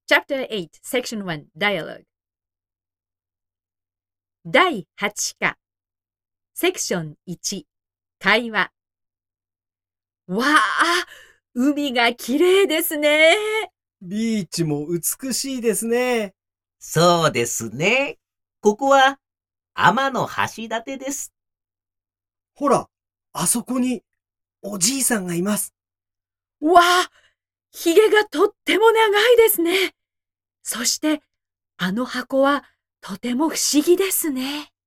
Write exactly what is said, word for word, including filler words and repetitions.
Chapter eight, Section one, Dialogue 第八課 Section one, 会話わあ、海がきれいですね。 ビーチも美しいですね。 そうですね。ここは天の橋立です。 ほら、あそこにおじいさんがいます。 わあ、ひげがとっても長いですね。そして、あの箱はとても不思議ですね。